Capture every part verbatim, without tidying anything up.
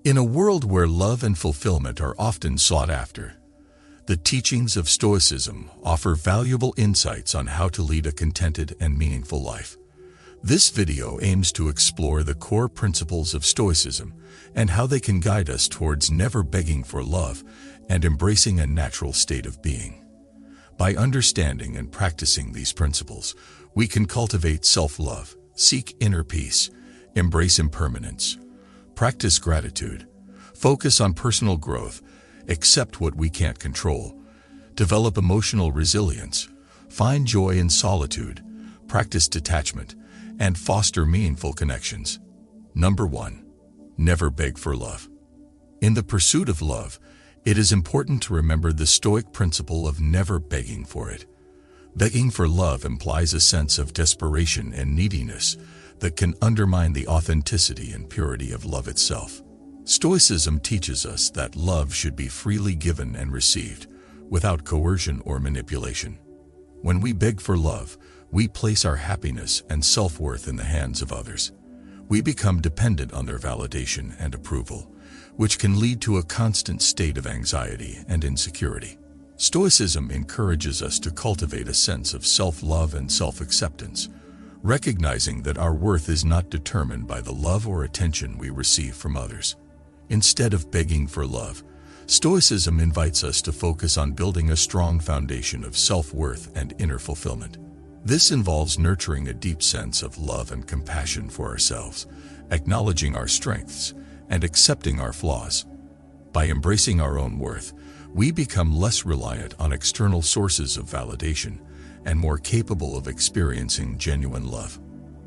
In a world where love and fulfillment are often sought after, the teachings of Stoicism offer valuable insights on how to lead a contented and meaningful life. This video aims to explore the core principles of Stoicism and how they can guide us towards never begging for love and embracing a natural state of being. By understanding and practicing these principles, we can cultivate self-love, seek inner peace, embrace impermanence, practice gratitude, focus on personal growth, accept what we can't control, develop emotional resilience, find joy in solitude, practice detachment, and foster meaningful connections. Number one, never beg for love. In the pursuit of love, it is important to remember the Stoic principle of never begging for it. Begging for love implies a sense of desperation and neediness that can undermine the authenticity and purity of love itself. Stoicism teaches us that love should be freely given and received, without coercion or manipulation. When we beg for love, we place our happiness and self-worth in the hands of others. We become dependent on their validation and approval, which can lead to a constant state of anxiety and insecurity. Stoicism encourages us to cultivate a sense of self-love and self-acceptance, recognizing that our worth is not determined by the love or attention we receive from others. Instead of begging for love, Stoicism invites us to focus on building a strong foundation of self-worth and inner fulfillment. This involves nurturing a deep sense of love and compassion for ourselves, acknowledging our strengths, and accepting our flaws. By embracing our own worth, we become less reliant on external sources of validation and more capable of experiencing genuine love.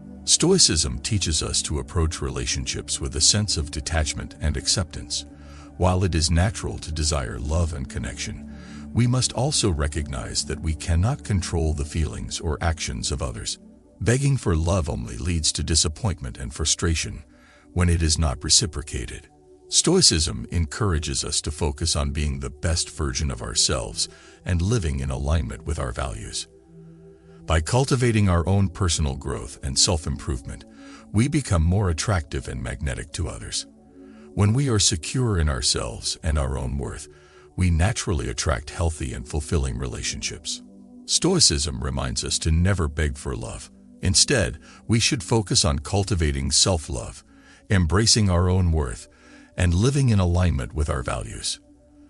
Stoicism teaches us to approach relationships with a sense of detachment and acceptance. While it is natural to desire love and connection, we must also recognize that we cannot control the feelings or actions of others. Begging for love only leads to disappointment and frustration when it is not reciprocated. Stoicism encourages us to focus on being the best version of ourselves and living in alignment with our values. By cultivating our own personal growth and self-improvement, we become more attractive and magnetic to others. When we are secure in ourselves and our own worth, we naturally attract healthy and fulfilling relationships. Stoicism reminds us to never beg for love. Instead, we should focus on cultivating self-love, embracing our own worth, and living in alignment with our values.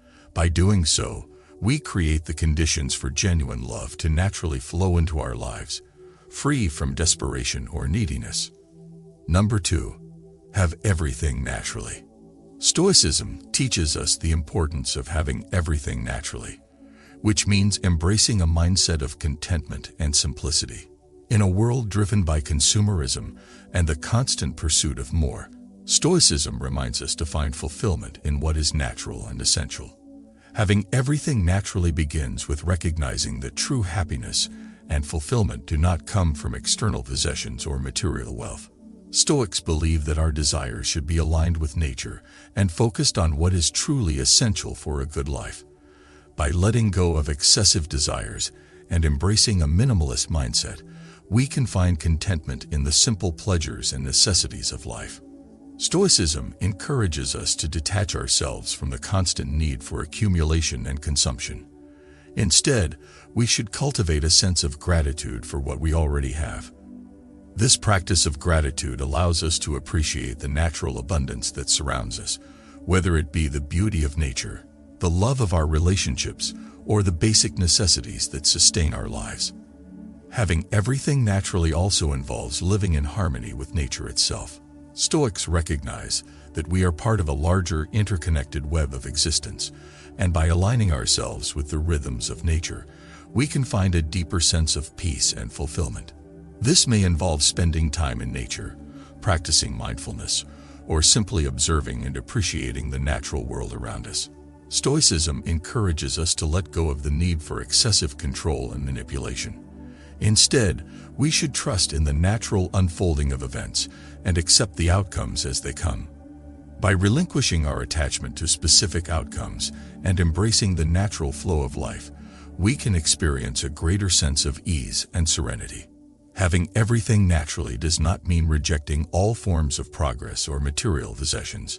By doing so, we create the conditions for genuine love to naturally flow into our lives, free from desperation or neediness. Number two, have everything naturally. Stoicism teaches us the importance of having everything naturally, which means embracing a mindset of contentment and simplicity. In a world driven by consumerism and the constant pursuit of more, Stoicism reminds us to find fulfillment in what is natural and essential. Having everything naturally begins with recognizing that true happiness and fulfillment do not come from external possessions or material wealth. Stoics believe that our desires should be aligned with nature and focused on what is truly essential for a good life. By letting go of excessive desires and embracing a minimalist mindset, we can find contentment in the simple pleasures and necessities of life. Stoicism encourages us to detach ourselves from the constant need for accumulation and consumption. Instead, we should cultivate a sense of gratitude for what we already have. This practice of gratitude allows us to appreciate the natural abundance that surrounds us, whether it be the beauty of nature, the love of our relationships, or the basic necessities that sustain our lives. Having everything naturally also involves living in harmony with nature itself. Stoics recognize that we are part of a larger, interconnected web of existence, and by aligning ourselves with the rhythms of nature, we can find a deeper sense of peace and fulfillment. This may involve spending time in nature, practicing mindfulness, or simply observing and appreciating the natural world around us. Stoicism encourages us to let go of the need for excessive control and manipulation. Instead, we should trust in the natural unfolding of events and accept the outcomes as they come. By relinquishing our attachment to specific outcomes and embracing the natural flow of life, we can experience a greater sense of ease and serenity. Having everything naturally does not mean rejecting all forms of progress or material possessions.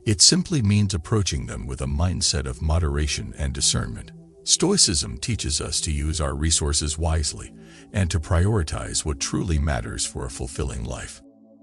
It simply means approaching them with a mindset of moderation and discernment. Stoicism teaches us to use our resources wisely and to prioritize what truly matters for a fulfilling life.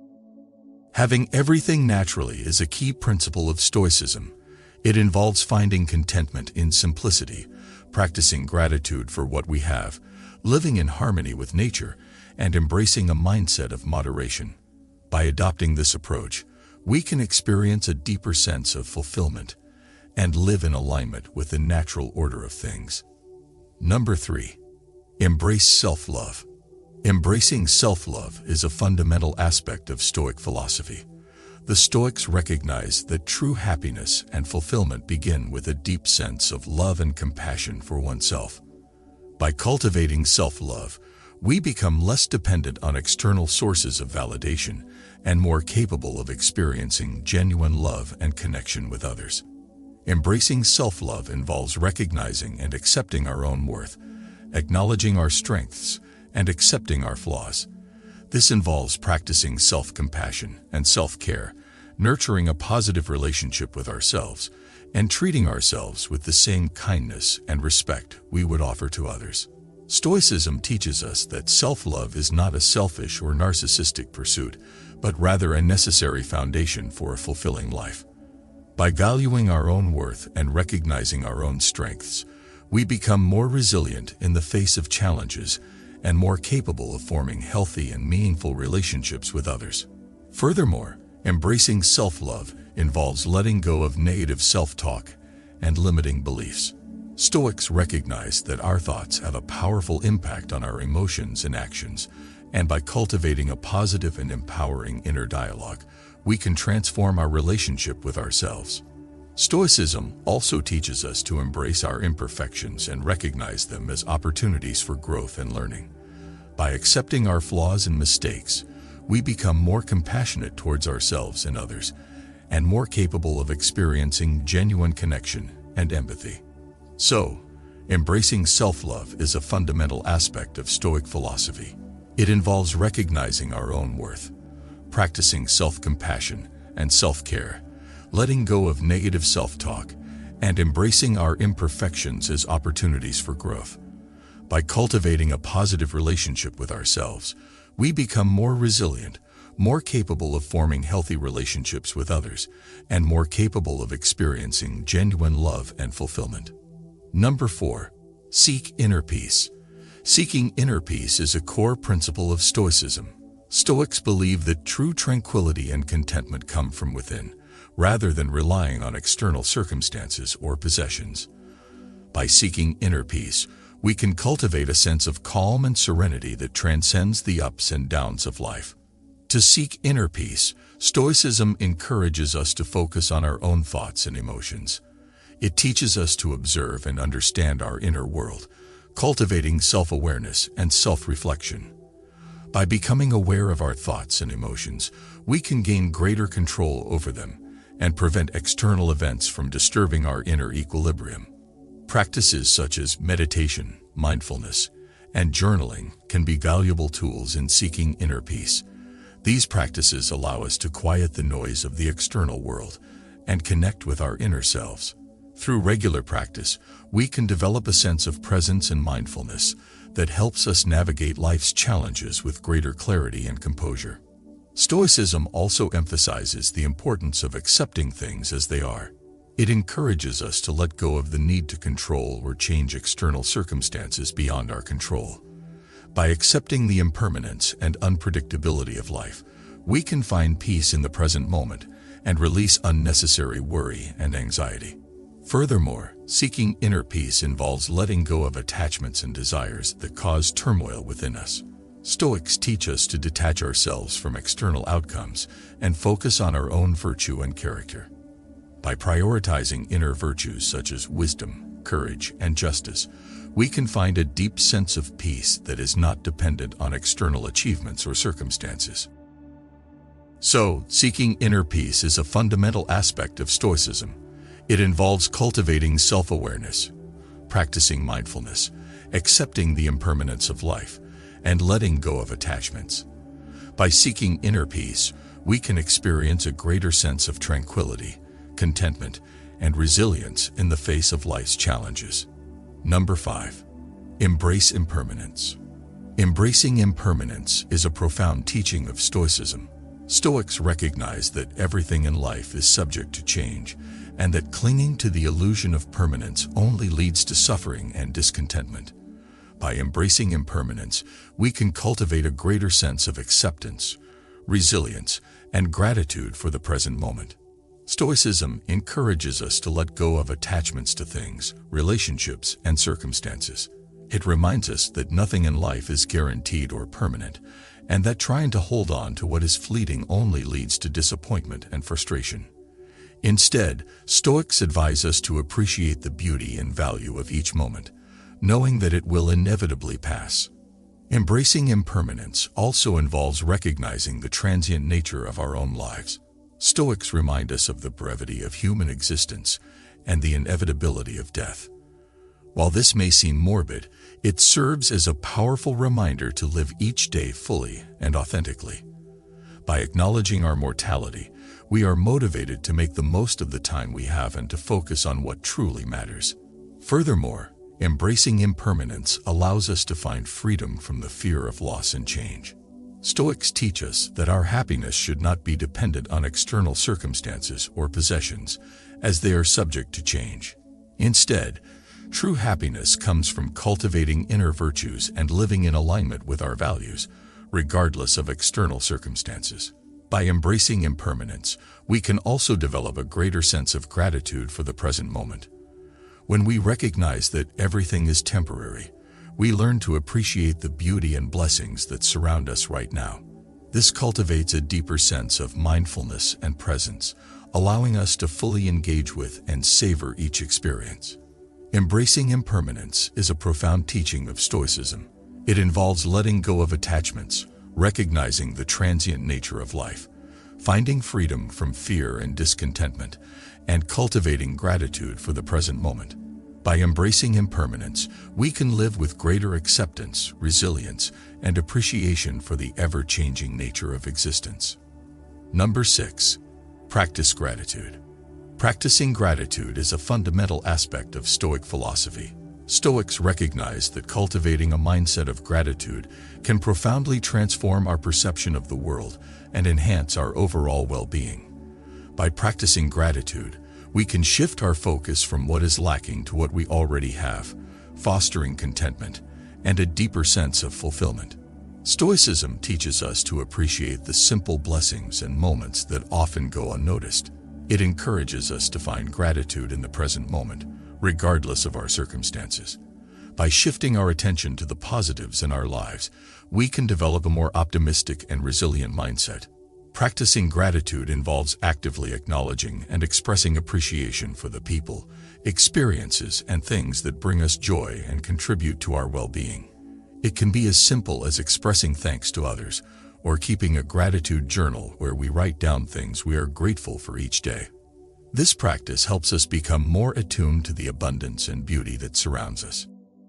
Having everything naturally is a key principle of Stoicism. It involves finding contentment in simplicity, practicing gratitude for what we have, living in harmony with nature, and embracing a mindset of moderation. By adopting this approach, we can experience a deeper sense of fulfillment and live in alignment with the natural order of things. Number three, embrace self-love. Embracing self-love is a fundamental aspect of Stoic philosophy. The Stoics recognize that true happiness and fulfillment begin with a deep sense of love and compassion for oneself. By cultivating self-love, we become less dependent on external sources of validation and more capable of experiencing genuine love and connection with others. Embracing self-love involves recognizing and accepting our own worth, acknowledging our strengths, and accepting our flaws. This involves practicing self-compassion and self-care, nurturing a positive relationship with ourselves, and treating ourselves with the same kindness and respect we would offer to others. Stoicism teaches us that self-love is not a selfish or narcissistic pursuit, but rather a necessary foundation for a fulfilling life. By valuing our own worth and recognizing our own strengths, we become more resilient in the face of challenges and more capable of forming healthy and meaningful relationships with others. Furthermore, embracing self-love involves letting go of negative self-talk and limiting beliefs. Stoics recognize that our thoughts have a powerful impact on our emotions and actions, and by cultivating a positive and empowering inner dialogue, we can transform our relationship with ourselves. Stoicism also teaches us to embrace our imperfections and recognize them as opportunities for growth and learning. By accepting our flaws and mistakes, we become more compassionate towards ourselves and others, and more capable of experiencing genuine connection and empathy. So, embracing self-love is a fundamental aspect of Stoic philosophy. It involves recognizing our own worth, practicing self-compassion and self-care, letting go of negative self-talk, and embracing our imperfections as opportunities for growth. By cultivating a positive relationship with ourselves, we become more resilient, more capable of forming healthy relationships with others, and more capable of experiencing genuine love and fulfillment. Number four, seek inner peace. Seeking inner peace is a core principle of Stoicism. Stoics believe that true tranquility and contentment come from within, rather than relying on external circumstances or possessions. By seeking inner peace, we can cultivate a sense of calm and serenity that transcends the ups and downs of life. To seek inner peace, Stoicism encourages us to focus on our own thoughts and emotions. It teaches us to observe and understand our inner world, cultivating self-awareness and self-reflection. By becoming aware of our thoughts and emotions, we can gain greater control over them and prevent external events from disturbing our inner equilibrium. Practices such as meditation, mindfulness, and journaling can be valuable tools in seeking inner peace. These practices allow us to quiet the noise of the external world and connect with our inner selves. Through regular practice, we can develop a sense of presence and mindfulness that helps us navigate life's challenges with greater clarity and composure. Stoicism also emphasizes the importance of accepting things as they are. It encourages us to let go of the need to control or change external circumstances beyond our control. By accepting the impermanence and unpredictability of life, we can find peace in the present moment and release unnecessary worry and anxiety. Furthermore, seeking inner peace involves letting go of attachments and desires that cause turmoil within us. Stoics teach us to detach ourselves from external outcomes and focus on our own virtue and character. By prioritizing inner virtues such as wisdom, courage, and justice, we can find a deep sense of peace that is not dependent on external achievements or circumstances. So, seeking inner peace is a fundamental aspect of Stoicism. It involves cultivating self-awareness, practicing mindfulness, accepting the impermanence of life, and letting go of attachments. By seeking inner peace, we can experience a greater sense of tranquility, contentment, and resilience in the face of life's challenges. Number five. Embrace impermanence. Embracing impermanence is a profound teaching of Stoicism. Stoics recognize that everything in life is subject to change, and that clinging to the illusion of permanence only leads to suffering and discontentment. By embracing impermanence, we can cultivate a greater sense of acceptance, resilience, and gratitude for the present moment. Stoicism encourages us to let go of attachments to things, relationships, and circumstances. It reminds us that nothing in life is guaranteed or permanent, and that trying to hold on to what is fleeting only leads to disappointment and frustration. Instead, Stoics advise us to appreciate the beauty and value of each moment, knowing that it will inevitably pass. Embracing impermanence also involves recognizing the transient nature of our own lives. Stoics remind us of the brevity of human existence and the inevitability of death. While this may seem morbid, it serves as a powerful reminder to live each day fully and authentically. By acknowledging our mortality, we are motivated to make the most of the time we have and to focus on what truly matters. Furthermore, embracing impermanence allows us to find freedom from the fear of loss and change. Stoics teach us that our happiness should not be dependent on external circumstances or possessions, as they are subject to change. Instead, true happiness comes from cultivating inner virtues and living in alignment with our values, regardless of external circumstances. By embracing impermanence, we can also develop a greater sense of gratitude for the present moment. When we recognize that everything is temporary, we learn to appreciate the beauty and blessings that surround us right now. This cultivates a deeper sense of mindfulness and presence, allowing us to fully engage with and savor each experience. Embracing impermanence is a profound teaching of Stoicism. It involves letting go of attachments, recognizing the transient nature of life, finding freedom from fear and discontentment, and cultivating gratitude for the present moment. By embracing impermanence, we can live with greater acceptance, resilience, and appreciation for the ever-changing nature of existence. Number six. Practice gratitude. Practicing gratitude is a fundamental aspect of Stoic philosophy. Stoics recognize that cultivating a mindset of gratitude can profoundly transform our perception of the world and enhance our overall well-being. By practicing gratitude, we can shift our focus from what is lacking to what we already have, fostering contentment and a deeper sense of fulfillment. Stoicism teaches us to appreciate the simple blessings and moments that often go unnoticed. It encourages us to find gratitude in the present moment, regardless of our circumstances. By shifting our attention to the positives in our lives, we can develop a more optimistic and resilient mindset. Practicing gratitude involves actively acknowledging and expressing appreciation for the people, experiences, and things that bring us joy and contribute to our well-being. It can be as simple as expressing thanks to others, or keeping a gratitude journal where we write down things we are grateful for each day. This practice helps us become more attuned to the abundance and beauty that surrounds us.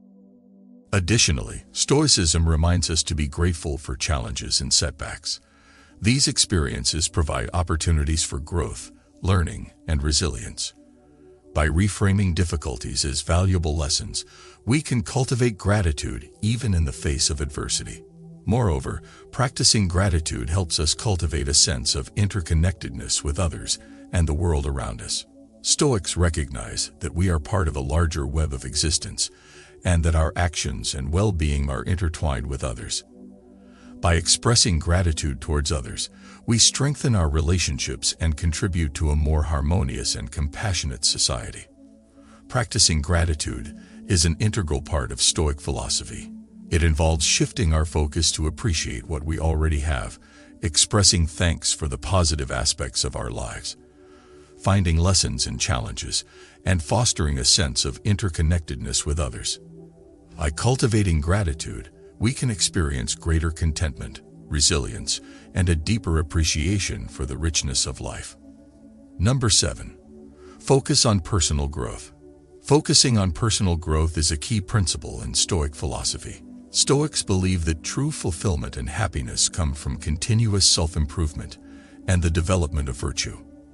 Additionally, Stoicism reminds us to be grateful for challenges and setbacks. These experiences provide opportunities for growth, learning, and resilience. By reframing difficulties as valuable lessons, we can cultivate gratitude even in the face of adversity. Moreover, practicing gratitude helps us cultivate a sense of interconnectedness with others and the world around us. Stoics recognize that we are part of a larger web of existence, and that our actions and well-being are intertwined with others. By expressing gratitude towards others, we strengthen our relationships and contribute to a more harmonious and compassionate society. Practicing gratitude is an integral part of Stoic philosophy. It involves shifting our focus to appreciate what we already have, expressing thanks for the positive aspects of our lives, finding lessons in challenges, and fostering a sense of interconnectedness with others. By cultivating gratitude, we can experience greater contentment, resilience, and a deeper appreciation for the richness of life. Number seven. Focus on personal growth. Focusing on personal growth is a key principle in Stoic philosophy. Stoics believe that true fulfillment and happiness come from continuous self-improvement and the development of virtue.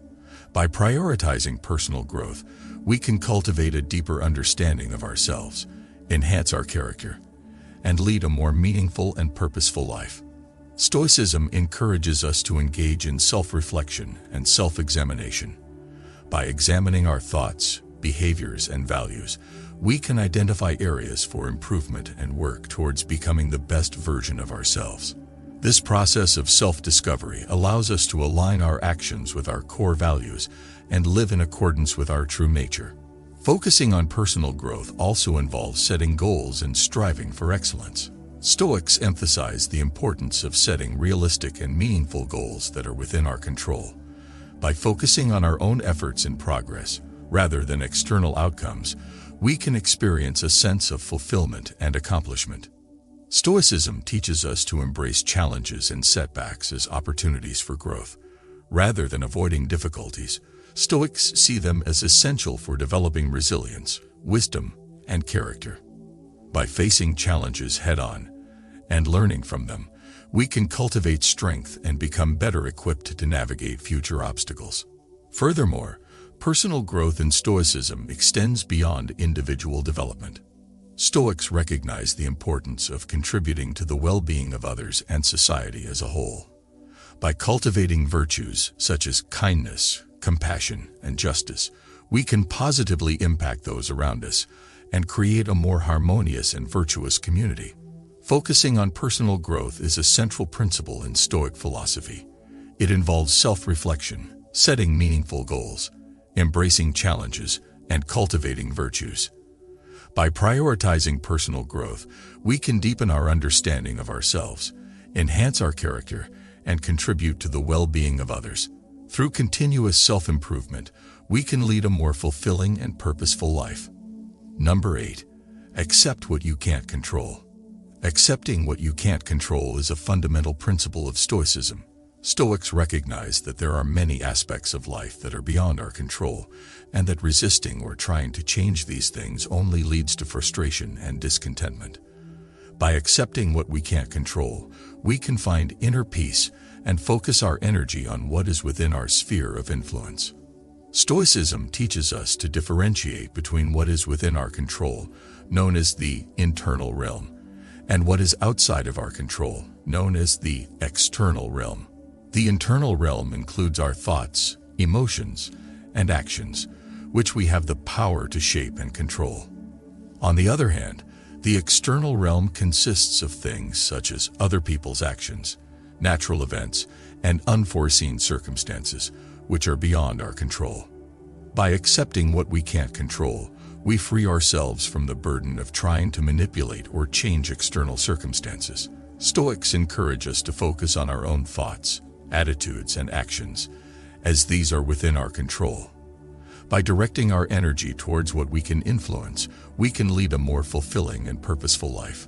By prioritizing personal growth, we can cultivate a deeper understanding of ourselves, enhance our character, and lead a more meaningful and purposeful life. Stoicism encourages us to engage in self-reflection and self-examination. By examining our thoughts, behaviors, and values, we can identify areas for improvement and work towards becoming the best version of ourselves. This process of self-discovery allows us to align our actions with our core values and live in accordance with our true nature. Focusing on personal growth also involves setting goals and striving for excellence. Stoics emphasize the importance of setting realistic and meaningful goals that are within our control. By focusing on our own efforts and progress, rather than external outcomes, we can experience a sense of fulfillment and accomplishment. Stoicism teaches us to embrace challenges and setbacks as opportunities for growth. Rather than avoiding difficulties, Stoics see them as essential for developing resilience, wisdom, and character. By facing challenges head-on and learning from them, we can cultivate strength and become better equipped to navigate future obstacles. Furthermore, personal growth in Stoicism extends beyond individual development. Stoics recognize the importance of contributing to the well-being of others and society as a whole. By cultivating virtues such as kindness, compassion, and justice, we can positively impact those around us and create a more harmonious and virtuous community. Focusing on personal growth is a central principle in Stoic philosophy. It involves self-reflection, setting meaningful goals, embracing challenges, and cultivating virtues. By prioritizing personal growth, we can deepen our understanding of ourselves, enhance our character, and contribute to the well-being of others. Through continuous self-improvement, we can lead a more fulfilling and purposeful life. Number eight. Accept what you can't control. Accepting what you can't control is a fundamental principle of Stoicism. Stoics recognize that there are many aspects of life that are beyond our control, and that resisting or trying to change these things only leads to frustration and discontentment. By accepting what we can't control, we can find inner peace and focus our energy on what is within our sphere of influence. Stoicism teaches us to differentiate between what is within our control, known as the internal realm, and what is outside of our control, known as the external realm. The internal realm includes our thoughts, emotions, and actions, which we have the power to shape and control. On the other hand, the external realm consists of things such as other people's actions, natural events, and unforeseen circumstances, which are beyond our control. By accepting what we can't control, we free ourselves from the burden of trying to manipulate or change external circumstances. Stoics encourage us to focus on our own thoughts, attitudes, and actions, as these are within our control. By directing our energy towards what we can influence, we can lead a more fulfilling and purposeful life.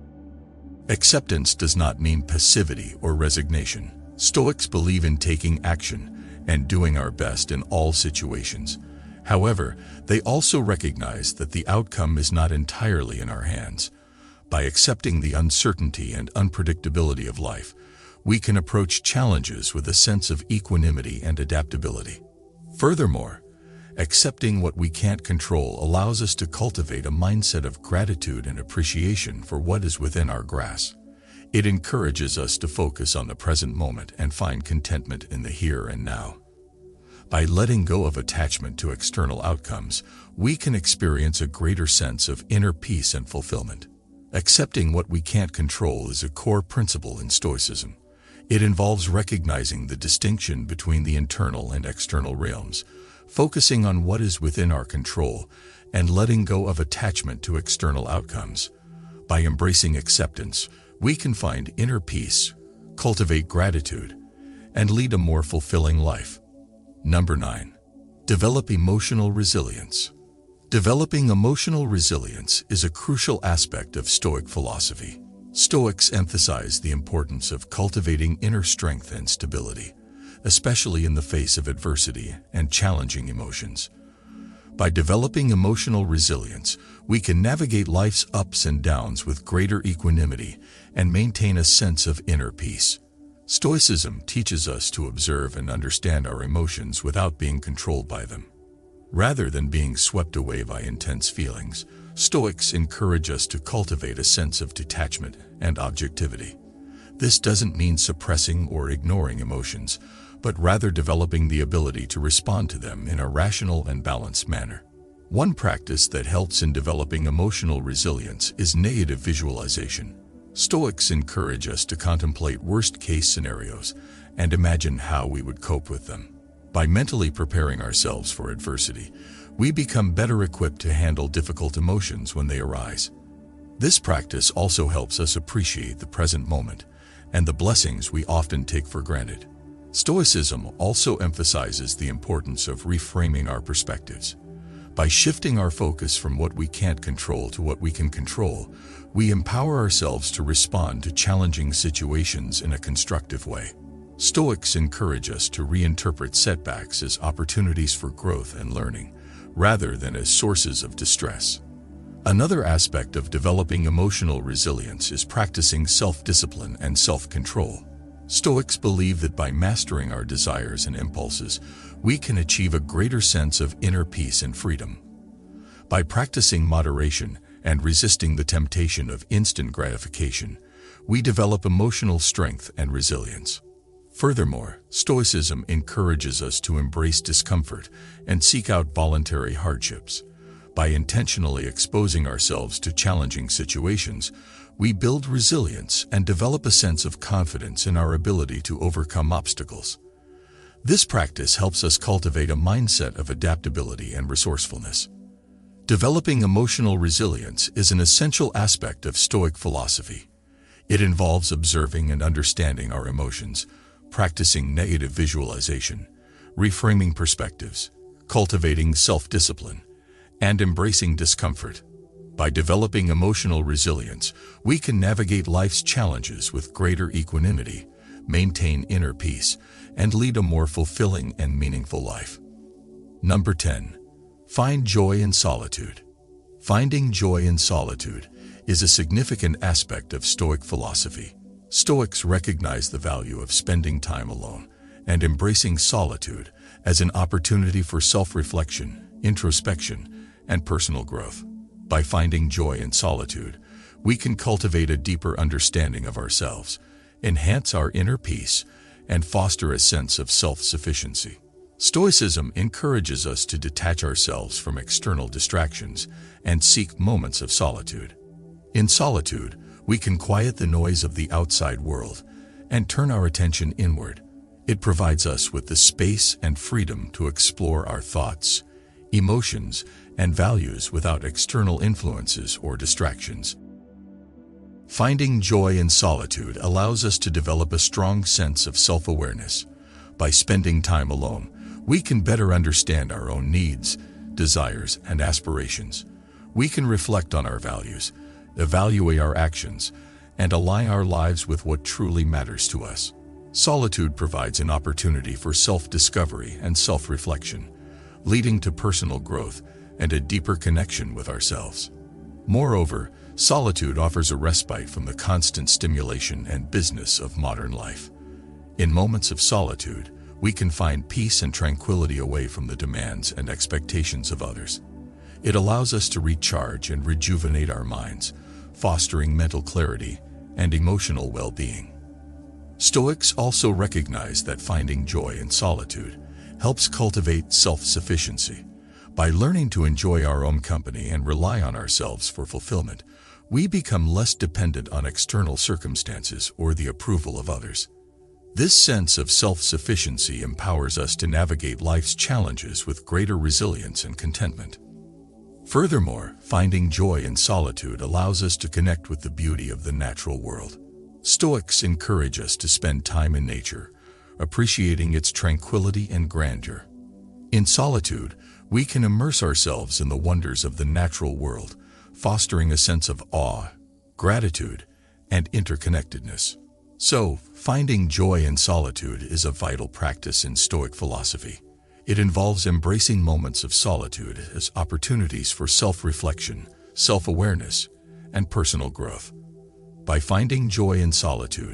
Acceptance does not mean passivity or resignation. Stoics believe in taking action and doing our best in all situations. However, they also recognize that the outcome is not entirely in our hands. By accepting the uncertainty and unpredictability of life, we can approach challenges with a sense of equanimity and adaptability. Furthermore, accepting what we can't control allows us to cultivate a mindset of gratitude and appreciation for what is within our grasp. It encourages us to focus on the present moment and find contentment in the here and now. By letting go of attachment to external outcomes, we can experience a greater sense of inner peace and fulfillment. Accepting what we can't control is a core principle in Stoicism. It involves recognizing the distinction between the internal and external realms, focusing on what is within our control, and letting go of attachment to external outcomes. By embracing acceptance, we can find inner peace, cultivate gratitude, and lead a more fulfilling life. Number nine. Develop emotional resilience. Developing emotional resilience is a crucial aspect of Stoic philosophy. Stoics emphasize the importance of cultivating inner strength and stability, especially in the face of adversity and challenging emotions. By developing emotional resilience, we can navigate life's ups and downs with greater equanimity and maintain a sense of inner peace. Stoicism teaches us to observe and understand our emotions without being controlled by them. Rather than being swept away by intense feelings, Stoics encourage us to cultivate a sense of detachment and objectivity. This doesn't mean suppressing or ignoring emotions, but rather developing the ability to respond to them in a rational and balanced manner. One practice that helps in developing emotional resilience is negative visualization. Stoics encourage us to contemplate worst-case scenarios and imagine how we would cope with them. By mentally preparing ourselves for adversity, we become better equipped to handle difficult emotions when they arise. This practice also helps us appreciate the present moment and the blessings we often take for granted. Stoicism also emphasizes the importance of reframing our perspectives. By shifting our focus from what we can't control to what we can control, we empower ourselves to respond to challenging situations in a constructive way. Stoics encourage us to reinterpret setbacks as opportunities for growth and learning, rather than as sources of distress. Another aspect of developing emotional resilience is practicing self-discipline and self-control. Stoics believe that by mastering our desires and impulses, we can achieve a greater sense of inner peace and freedom. By practicing moderation and resisting the temptation of instant gratification, we develop emotional strength and resilience. Furthermore, Stoicism encourages us to embrace discomfort and seek out voluntary hardships. By intentionally exposing ourselves to challenging situations, we build resilience and develop a sense of confidence in our ability to overcome obstacles. This practice helps us cultivate a mindset of adaptability and resourcefulness. Developing emotional resilience is an essential aspect of Stoic philosophy. It involves observing and understanding our emotions, practicing negative visualization, reframing perspectives, cultivating self-discipline, and embracing discomfort. By developing emotional resilience, we can navigate life's challenges with greater equanimity, maintain inner peace, and lead a more fulfilling and meaningful life. Number ten. Find joy in solitude. Finding joy in solitude is a significant aspect of Stoic philosophy. Stoics recognize the value of spending time alone and embracing solitude as an opportunity for self-reflection, introspection, and personal growth. By finding joy in solitude, we can cultivate a deeper understanding of ourselves, enhance our inner peace, and foster a sense of self-sufficiency. Stoicism encourages us to detach ourselves from external distractions and seek moments of solitude. In solitude, we can quiet the noise of the outside world and turn our attention inward. It provides us with the space and freedom to explore our thoughts, emotions, and values without external influences or distractions. Finding joy in solitude allows us to develop a strong sense of self-awareness. By spending time alone, we can better understand our own needs, desires, and aspirations. We can reflect on our values, evaluate our actions, and align our lives with what truly matters to us. Solitude provides an opportunity for self-discovery and self-reflection, leading to personal growth and a deeper connection with ourselves. Moreover, solitude offers a respite from the constant stimulation and business of modern life. In moments of solitude, we can find peace and tranquility away from the demands and expectations of others. It allows us to recharge and rejuvenate our minds, fostering mental clarity and emotional well-being. Stoics also recognize that finding joy in solitude helps cultivate self-sufficiency. By learning to enjoy our own company and rely on ourselves for fulfillment, we become less dependent on external circumstances or the approval of others. This sense of self-sufficiency empowers us to navigate life's challenges with greater resilience and contentment. Furthermore, finding joy in solitude allows us to connect with the beauty of the natural world. Stoics encourage us to spend time in nature, appreciating its tranquility and grandeur. In solitude, we can immerse ourselves in the wonders of the natural world, fostering a sense of awe, gratitude, and interconnectedness. So, finding joy in solitude is a vital practice in Stoic philosophy. It involves embracing moments of solitude as opportunities for self-reflection, self-awareness, and personal growth. By finding joy in solitude,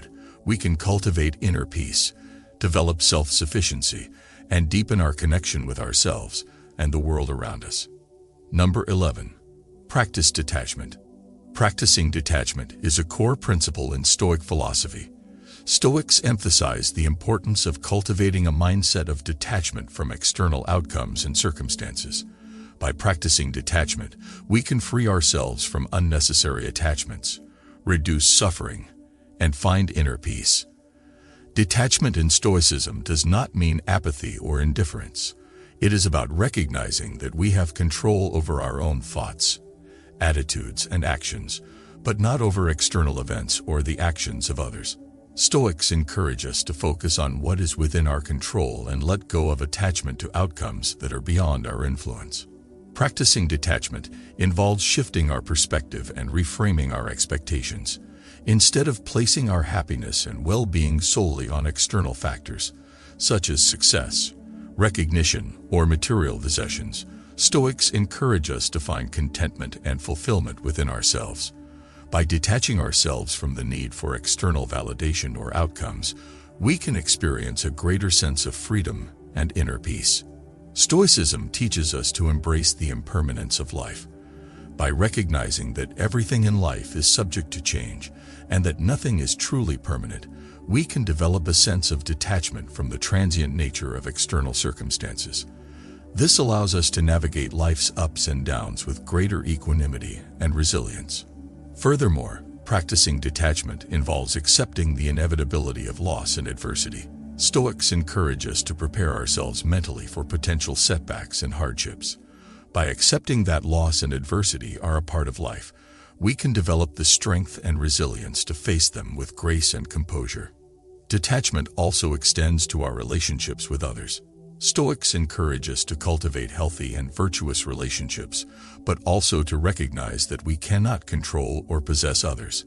we can cultivate inner peace, develop self-sufficiency, and deepen our connection with ourselves and the world around us. Number eleven. Practice detachment. Practicing detachment is a core principle in Stoic philosophy. Stoics emphasize the importance of cultivating a mindset of detachment from external outcomes and circumstances. By practicing detachment, we can free ourselves from unnecessary attachments, reduce suffering, and find inner peace. Detachment in Stoicism does not mean apathy or indifference. It is about recognizing that we have control over our own thoughts, attitudes, and actions, but not over external events or the actions of others. Stoics encourage us to focus on what is within our control and let go of attachment to outcomes that are beyond our influence. Practicing detachment involves shifting our perspective and reframing our expectations. Instead of placing our happiness and well-being solely on external factors, such as success, recognition, or material possessions, Stoics encourage us to find contentment and fulfillment within ourselves. By detaching ourselves from the need for external validation or outcomes, we can experience a greater sense of freedom and inner peace. Stoicism teaches us to embrace the impermanence of life. By recognizing that everything in life is subject to change and that nothing is truly permanent, we can develop a sense of detachment from the transient nature of external circumstances. This allows us to navigate life's ups and downs with greater equanimity and resilience. Furthermore, practicing detachment involves accepting the inevitability of loss and adversity. Stoics encourage us to prepare ourselves mentally for potential setbacks and hardships. By accepting that loss and adversity are a part of life, we can develop the strength and resilience to face them with grace and composure. Detachment also extends to our relationships with others. Stoics encourage us to cultivate healthy and virtuous relationships, but also to recognize that we cannot control or possess others.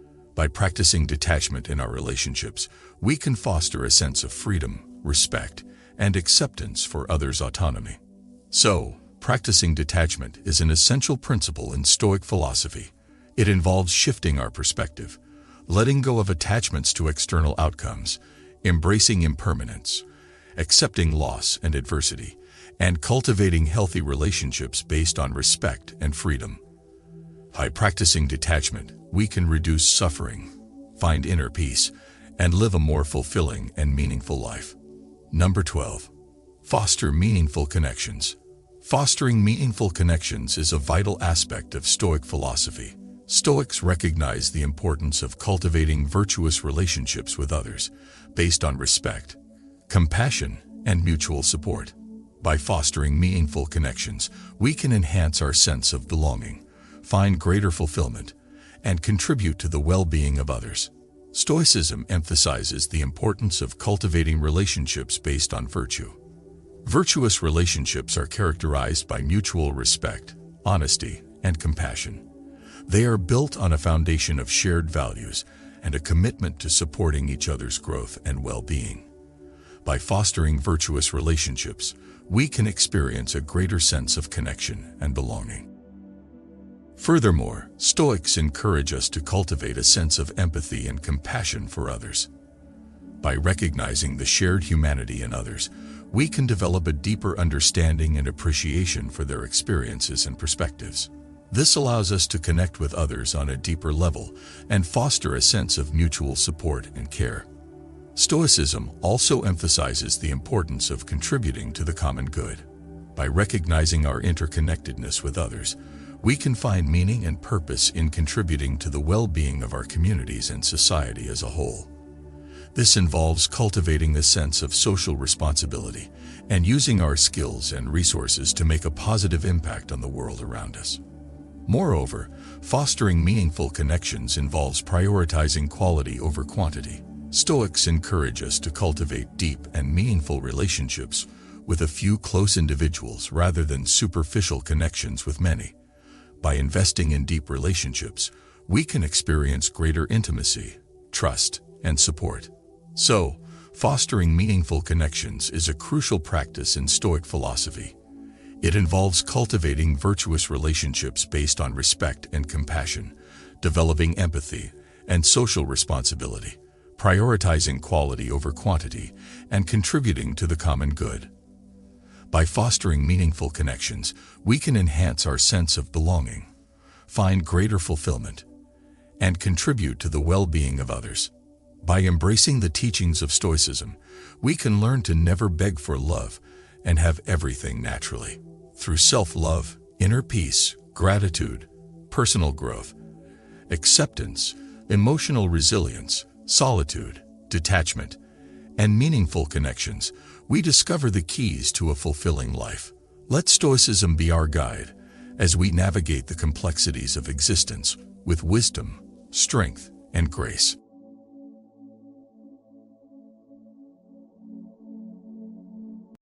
By practicing detachment in our relationships, we can foster a sense of freedom, respect, and acceptance for others' autonomy. So, practicing detachment is an essential principle in Stoic philosophy. It involves shifting our perspective, letting go of attachments to external outcomes, embracing impermanence, accepting loss and adversity, and cultivating healthy relationships based on respect and freedom. By practicing detachment, we can reduce suffering, find inner peace, and live a more fulfilling and meaningful life. Number twelve. Foster meaningful connections. Fostering meaningful connections is a vital aspect of Stoic philosophy. Stoics recognize the importance of cultivating virtuous relationships with others based on respect, compassion, and mutual support. By fostering meaningful connections, we can enhance our sense of belonging, find greater fulfillment, and contribute to the well-being of others. Stoicism emphasizes the importance of cultivating relationships based on virtue. Virtuous relationships are characterized by mutual respect, honesty, and compassion. They are built on a foundation of shared values and a commitment to supporting each other's growth and well-being. By fostering virtuous relationships, we can experience a greater sense of connection and belonging. Furthermore, Stoics encourage us to cultivate a sense of empathy and compassion for others. By recognizing the shared humanity in others, we can develop a deeper understanding and appreciation for their experiences and perspectives. This allows us to connect with others on a deeper level and foster a sense of mutual support and care. Stoicism also emphasizes the importance of contributing to the common good. By recognizing our interconnectedness with others, we can find meaning and purpose in contributing to the well-being of our communities and society as a whole. This involves cultivating a sense of social responsibility and using our skills and resources to make a positive impact on the world around us. Moreover, fostering meaningful connections involves prioritizing quality over quantity. Stoics encourage us to cultivate deep and meaningful relationships with a few close individuals rather than superficial connections with many. By investing in deep relationships, we can experience greater intimacy, trust, and support. So, fostering meaningful connections is a crucial practice in Stoic philosophy. It involves cultivating virtuous relationships based on respect and compassion, developing empathy and social responsibility. prioritizing quality over quantity and contributing to the common good. By fostering meaningful connections, we can enhance our sense of belonging, find greater fulfillment, and contribute to the well-being of others. By embracing the teachings of Stoicism, we can learn to never beg for love and have everything naturally. Through self-love, inner peace, gratitude, personal growth, acceptance, emotional resilience, solitude, detachment, and meaningful connections, we discover the keys to a fulfilling life. Let Stoicism be our guide as we navigate the complexities of existence with wisdom, strength, and grace.